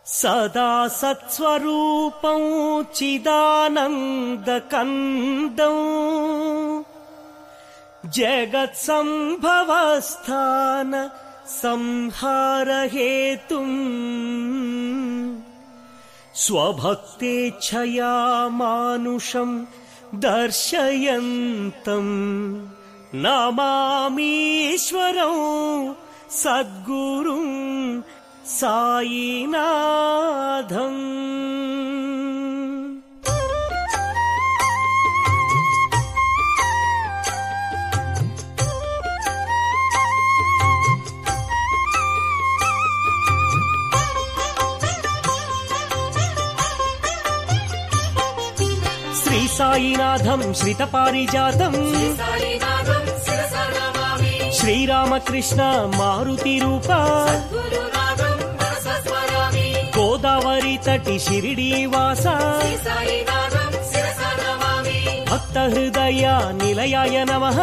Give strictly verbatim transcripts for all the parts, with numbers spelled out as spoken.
సదా సత్స్వరూపం చిదానందకందం జగత్సంభవస్థాన సంహారహేతుం స్వభక్తేచ్ఛయా మానుషం దర్శయంతం నమామీశ్వరం సద్గురుం సాయినాథం. శ్రీ సాయినాథం శ్రిత పారిజాతం శ్రీరామకృష్ణ మారుతి రూప గోదావరి తటి షిరిడీ వాస భక్త హృదయ నిలయాయ నమః.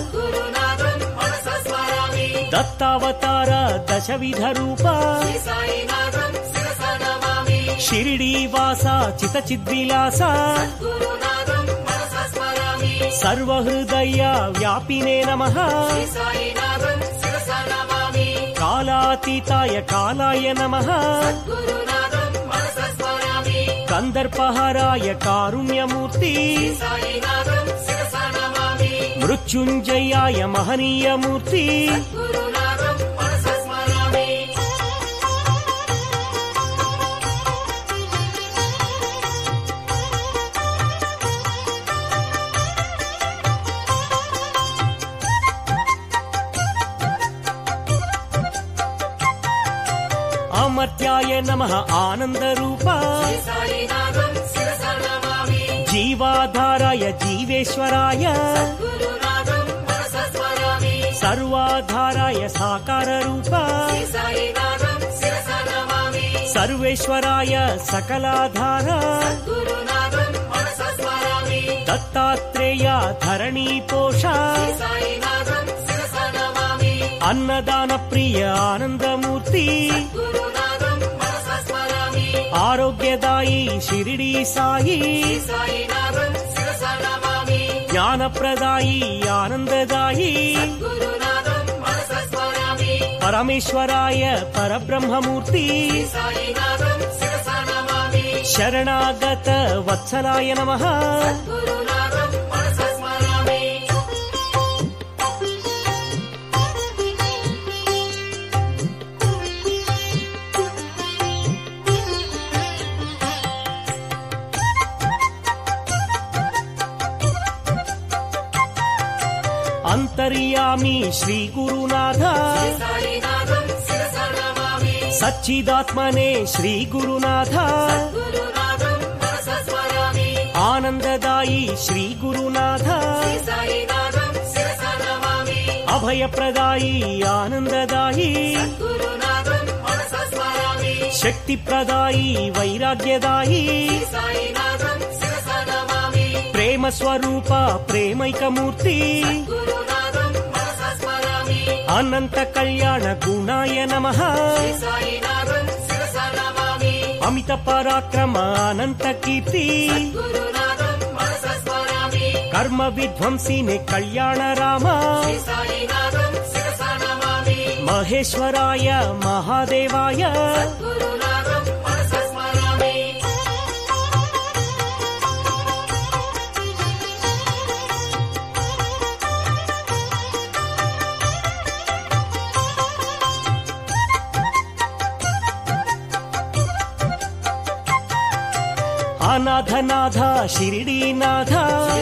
దత్తావతార దశవిధ రూప షిరిడీ వాస చిత చిద్విలాస సర్వహృదయ వ్యాపినే నమః. కాలాతీతాయ కాలాయ నమః. కందర్పహరాయ కారుణ్యమూర్తి మృత్యుంజయాయ మహనీయమూర్తి. అమర్త్యాయ నమః ఆనందరూప జీవాధారాయ జీవేశ్వరాయ సర్వాధారాయ సాకార రూప సర్వేశ్వరాయ సకలాధార దత్తాత్రేయ ధరణీ పోష అన్నదాన ప్రియ ఆనందమూర్తి ఆరోగ్యదాయి షిరిడీ సాయి జ్ఞానప్రదాయి ఆనందదాయి పరమేశ్వరాయ పరబ్రహ్మమూర్తి శరణాగత వత్సలాయ నమః. అంతర్యామి శ్రీ గురునాథ సచ్చిదాత్మనే శ్రీ గురునాథ ఆనందదాయి శ్రీ గురునాథ అభయప్రదాయి ఆనందదాయి శక్తిప్రదాయి వైరాగ్యదాయి ప్రేమ స్వరూప ప్రేమైకమూర్తి అనంత కళ్యాణ గుణాయ నమః. అమిత పరాక్రమ అనంత కీర్తి కర్మ విధ్వంసినే కళ్యాణ రామ మహేశ్వరాయ మహాదేవాయ అనాథనాథ షిరిడీనాథ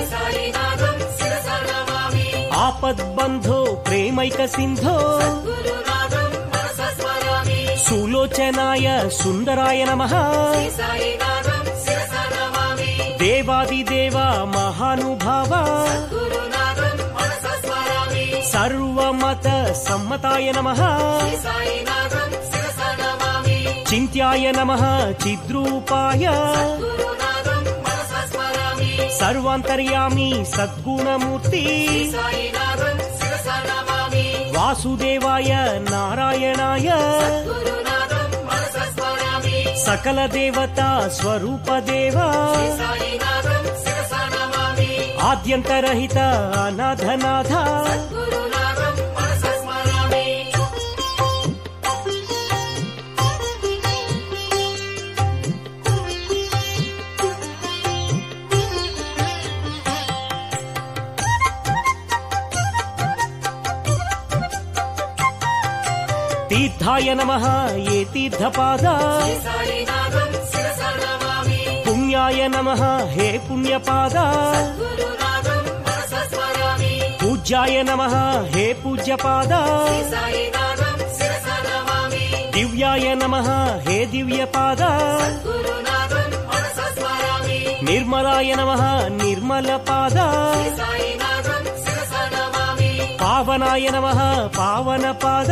ఆపద్బంధో ప్రేమైక సింధో సులోచనాయ సుందరాయ నమః. దేవాదిదేవ మహానుభావ సర్వమత సమ్మతాయ నమః. చింత్యాయ నమః చిద్రూపాయ సర్వాంతర్యామి సద్గుణమూర్తి వాసుదేవాయ నారాయణాయ సకల దేవతా స్వరూప దేవా ఆద్యంతరహిత అనాథనాథ తీర్థాయ నమః ఏ తీర్థపాద పుణ్యాయ నమః హే పుణ్యపాద పూజ్యాయ నమః హే పూజ్యపాద దివ్యాయ నమః హే దివ్యపాద నిర్మలాయ నమః నిర్మలపాద పావనాయ నమః పావనపాద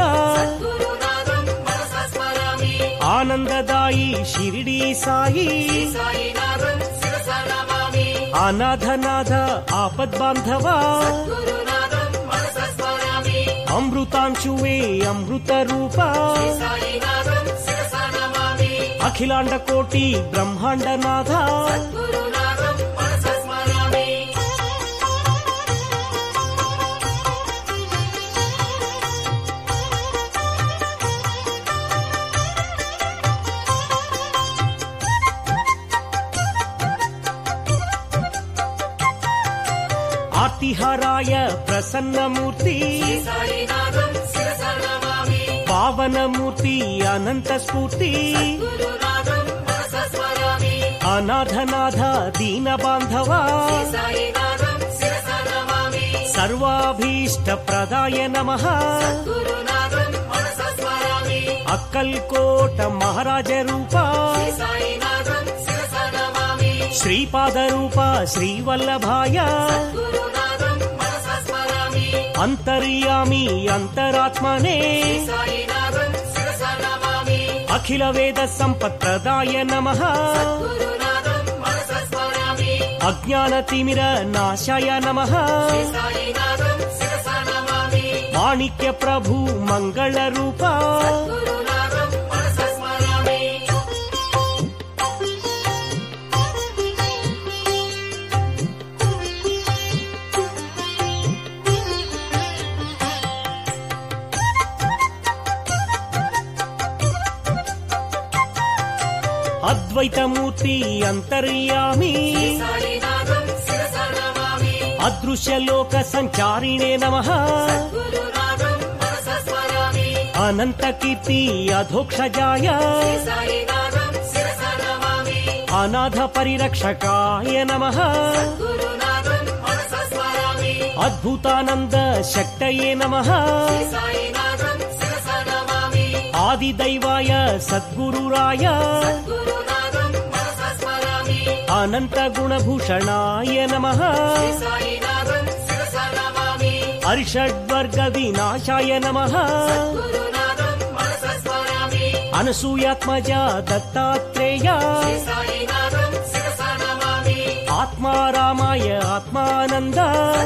ఆనందదాయి షిరిడీ సాయి అనాథనాథ ఆపద్బాంధవా అమృతాంశువే అమృత రూప అఖిలాండ కోటి బ్రహ్మాండనాథ ఆర్తిహరాయ ప్రసన్నమూర్తి పావనమూర్తి అనంత స్ఫూర్తి అనాథనాథ దీన బాంధవా సర్వాభీష్ట ప్రదాయ నమః అక్కల్కోట మహారాజ రూప శ్రీపాద రూప శ్రీవల్లభాయ అంతర్యామి అంతరాత్మనే అఖిల వేద సంపత్ప్రదాయ నమః అజ్ఞాన తిమిర నాశాయ నమః మాణిక్య ప్రభు మంగళ రూప అద్వైతమూర్తి అంతర్యామి అదృశ్యలోక సంచారిణే నమః అనంత కీర్తి అధోక్షజాయ అనాథ పరిరక్షకాయ నమః అద్భుతానంద శక్తయే నమః ఆదిదైవాయ సద్గురురాయ అనంత గుణభూషణాయ నమః అరిషడ్వర్గ వినాశాయ నమః అనసూయాత్మజ దత్తాత్రేయ ఆత్మారామాయ ఆత్మానంద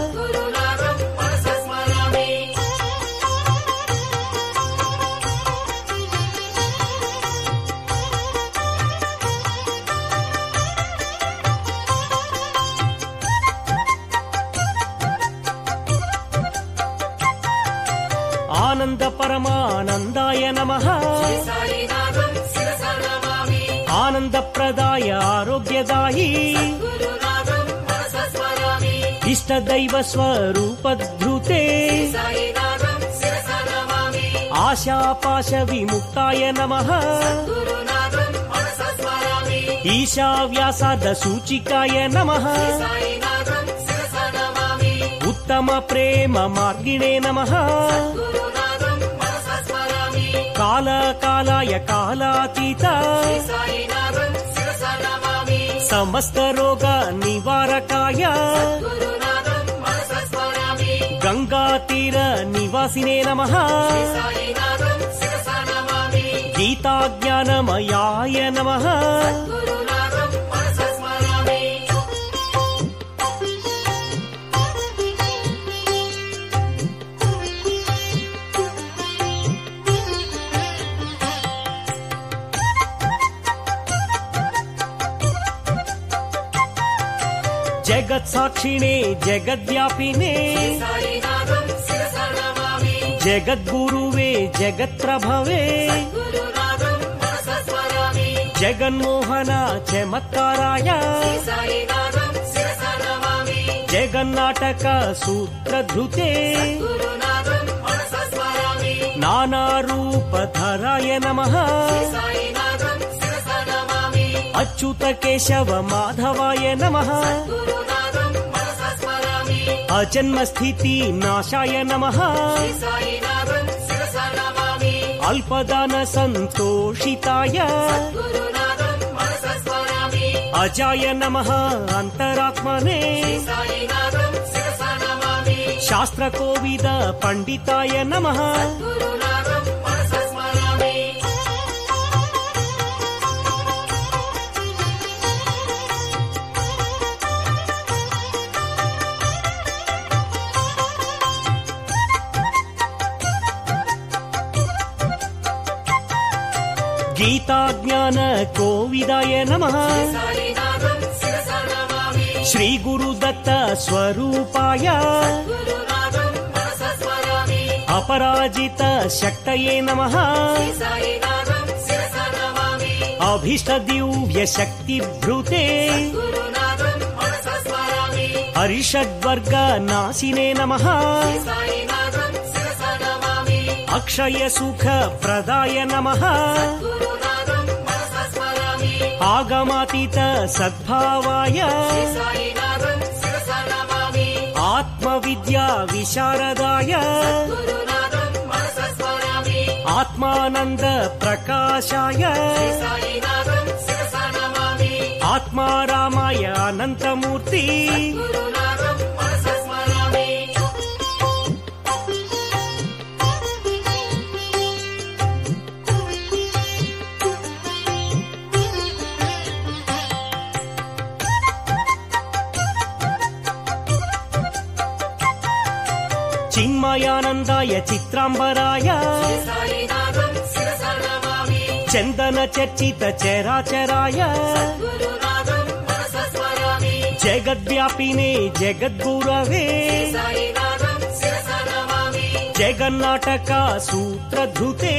ఆనంద పరమానందాయ నమః ఆనంద ప్రదాయ ఆరోగ్యదాయి ఇష్టదైవ స్వరూపధృతే ఆశాపాశ విముక్తాయ నమః ఈశావ్యాసాద సూచికాయ నమః ఉత్తమ ప్రేమ మార్గిణే నమః కాల కాలాయ కాలాతీత సమస్త రోగ నివారకాయ గంగా తీర నివాసినే నమః గీతాజ్ఞానమయాయ నమః జగత్సాక్షిణే జగద్వ్యాపినే జగద్గురువే జగత్ప్రభవే జగన్మోహన చమత్కారాయ జగన్నాటక సూత్రధృతే నానారూపధరాయ నమః అచ్యుత కేశవ మాధవాయ నమః అజన్మస్థితి నాశాయ నమః అల్పదాన సంతోషితాయ అజాయ నమః అంతరాత్మనే శాస్త్రకోవిద పండితాయ నమః గీతాజ్ఞాన కోవిదాయ నమః శ్రీ గురుదత్త స్వరూపాయ అపరాజిత శక్తయే నమః అభీష్ట దివ్య శక్తి భృతే హరిషడ్వర్గ నాశినే నమః అక్షయ సుఖ ప్రదాయ నమః ఆగమాతీత సద్భావాయ ఆత్మ విద్యా విశారదాయ ఆత్మానంద ప్రకాశాయ ఆత్మారామాయ అనంతమూర్తి చిన్మయానందాయ చిత్రాంబరాయ చందన చర్చిత చరాచరాయ జగద్వ్యాపినే జగద్గురవే జగన్నాటక సూత్రధృతే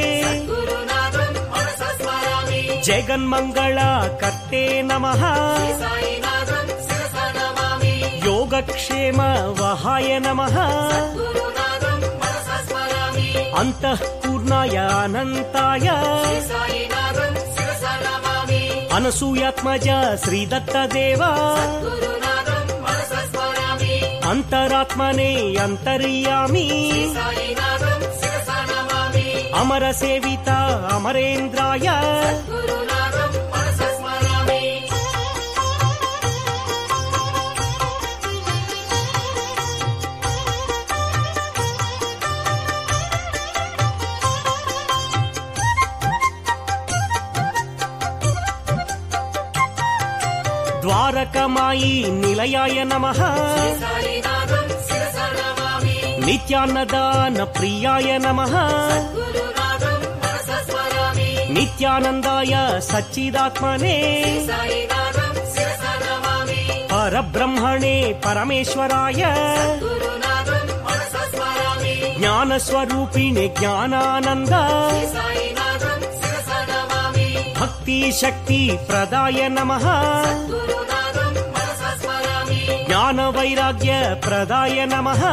జగన్మంగళ కర్తే నమః యోగక్షేమ వహాయ నమః అంతఃపూర్ణాయ అనంతాయ అనసూయాత్మజ శ్రీదత్తదేవ అంతరాత్మనే అంతర్యామి అమర సేవిత అమరేంద్రాయ ద్వారకమాయి నిలయాయ నమః నిత్యాన్నదాన ప్రియాయ నమః నిత్యానందాయ సచ్చిదాత్మనే పరబ్రహ్మణే పరమేశ్వరాయ జ్ఞానస్వరూపిణి జ్ఞానానంద భక్తి శక్తి ప్రదాయ నమః జ్ఞాన వైరాగ్య ప్రదాయ నమః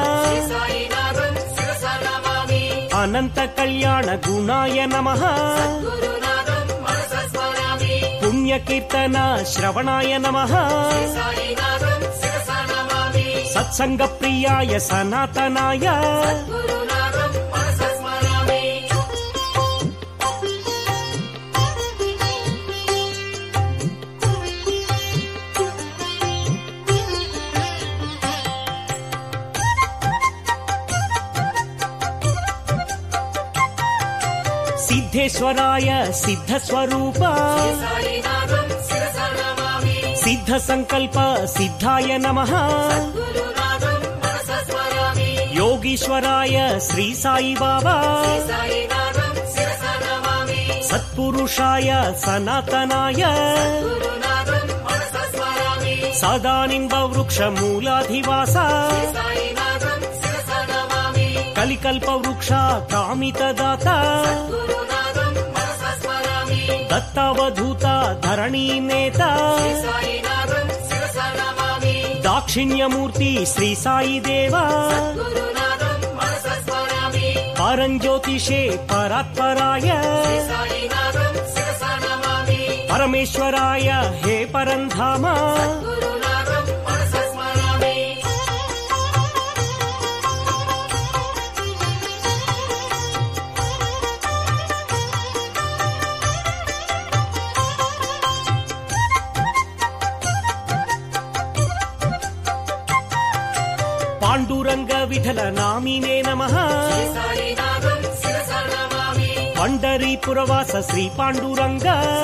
అనంత కళ్యాణ గుణాయ నమః పుణ్యకీర్తన శ్రవణాయ నమః సత్సంగ ప్రియాయ సనాతనాయ సిద్ధేశ్వరాయ సిద్ధస్వరూప సిద్ధ సంకల్ప సిద్ధాయ నమః యోగీశ్వరాయ శ్రీ సాయి బాబా సత్పురుషాయ సనాతనాయ సదానింబ వృక్ష మూలాధివాస కలికల్ప వృక్ష కామితదాత దత్తావధూత ధరణీ నేత దాక్షిణ్యమూర్తి శ్రీ సాయి దేవా పరంజ్యోతిషే పరాత్పరాయ పరమేశ్వరాయ హే పరంధామ పాండురంగ విఠల నామినే నమః పండరీపురవాస శ్రీ పాండురంగ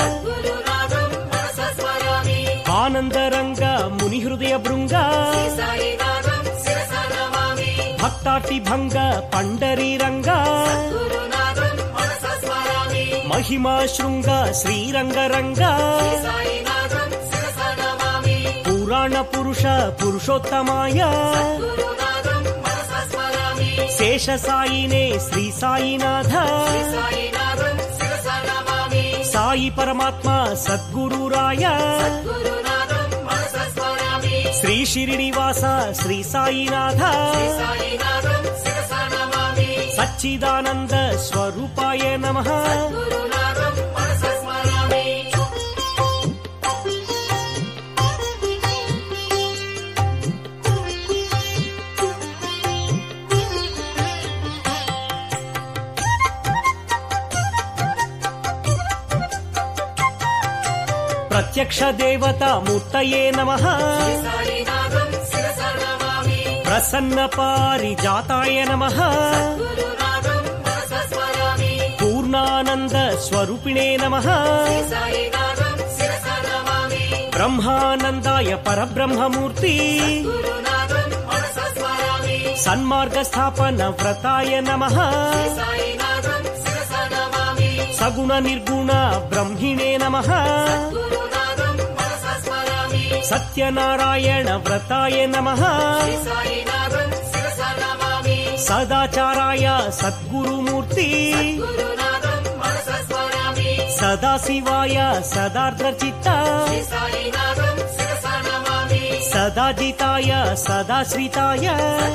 ఆనందరంగ ముని హృదయ బృంగ భక్తాటి భంగ పండరీరంగ మహిమా శృంగ శ్రీరంగరంగ పురాణ పురుష పురుషోత్తమాయ శేష సాయినే శ్రీ సాయినాథ సాయి పరమాత్మ సద్గురురాయ శ్రీ శిరిడివాస శ్రీ సాయినాథ సచ్చిదానంద స్వరూపాయ నమః ప్రత్యక్ష దేవతా మూర్తయే నమః ప్రసన్న పారిజాతాయ నమః పూర్ణానంద స్వరూపిణే నమః బ్రహ్మానందాయ పరబ్రహ్మమూర్తి సన్మార్గ స్థాపన వ్రతాయ నమః సగుణ నిర్గుణ బ్రహ్మిణే నమః సత్యనారాయణ వ్రతాయ నమః సదాచారాయ సద్గురుమూర్తి సదాశివాయ సదార్ద్రచిత్త సదాజితాయ సదాశ్రితాయ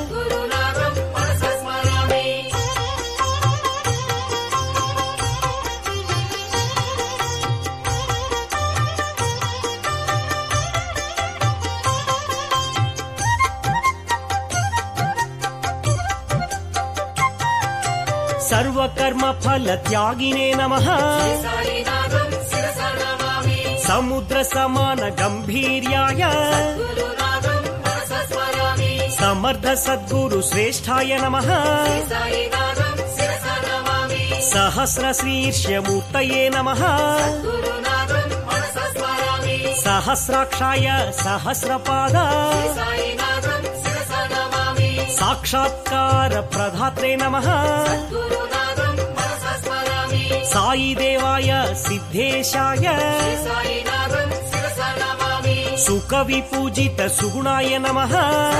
సర్వకర్మ ఫల త్యాగినే నమః సముద్ర సమాన గంభీర్యాయ సమర్థ సద్గురు శ్రేష్ఠాయ నమః సహస్ర శీర్ష్యమూర్తయే నమః సహస్రాక్షాయ సహస్రపాద సాక్షాత్కార ప్రధాత్రే నమః సాయి దేవాయ సిద్ధేశాయ సుఖ విపూజిత సుగుణాయ నమః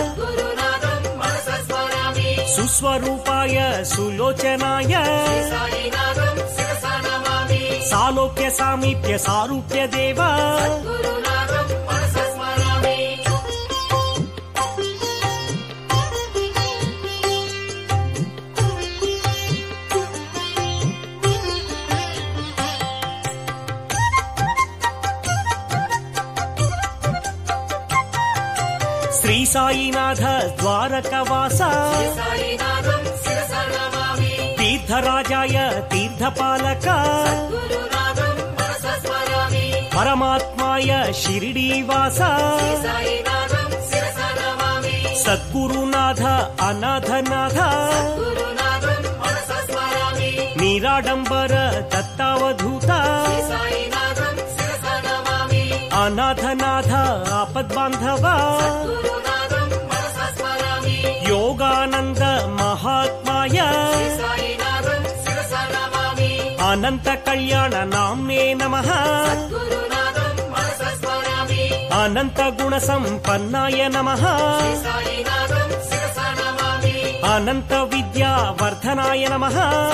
సుస్వరూపాయ సులోచనాయ సాలోక్య సామీప్య సారూప్య దేవా శ్రీ సాయినాథ ద్వారకవాస తీర్థరాజాయ తీర్థపాలక పరమాత్మాయ షిరిడీవాస సద్గురునాథ అనాథనాథ నిరాడంబర దత్తావధూత అనాథనాథ ఆపద్బాంధవ యోగానంద మహాత్మాయ అనంత కళ్యాణ నామ్నే నమః అనంత గుణ సంపన్నాయ నమః అనంత విద్యా వర్ధనాయ నమః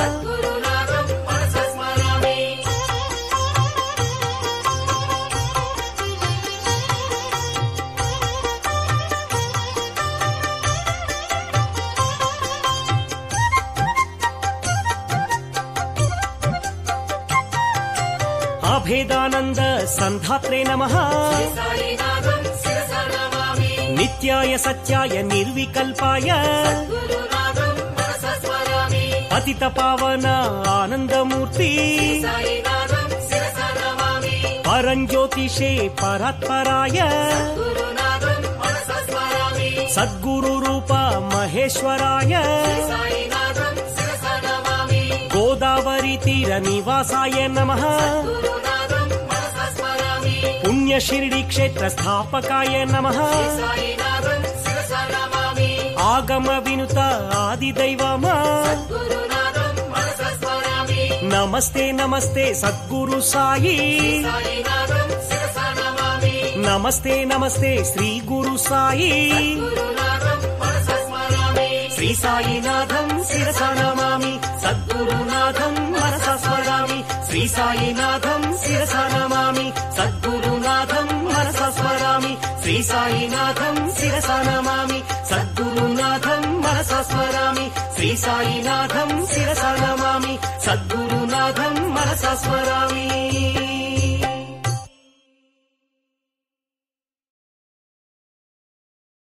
అభేదానంద సంధాత్రే నమః నిత్యాయ సత్యాయ నిర్వికల్పాయ పతిత పావన ఆనందమూర్తి పరంజ్యోతిషే పరాత్పరాయ సద్గురు రూప మహేశ్వరాయ గోదావరి తీర నివాసాయ నమః పుణ్య షిరిడి క్షేత్ర స్థాపకాయ నమః ఆగమ వినుత ఆది దైవమా నమస్తే నమస్తే సద్గురు సాయి నమస్తే నమస్తే శ్రీ గురు సాయి శ్రీ సాయినాథం శిరసా నమామి సద్గురునాథం మనసా స్మరామి శ్రీ సాయినాథం శిరసా నమామి సద్గురునాథం మనసా స్మరామి శ్రీ సాయినాథం శిరసా నమామి సద్గురునాథం మనసా స్మరామి శ్రీ సాయినాథం శిరసా నమామి సద్గురునాథం మనసా స్మరామి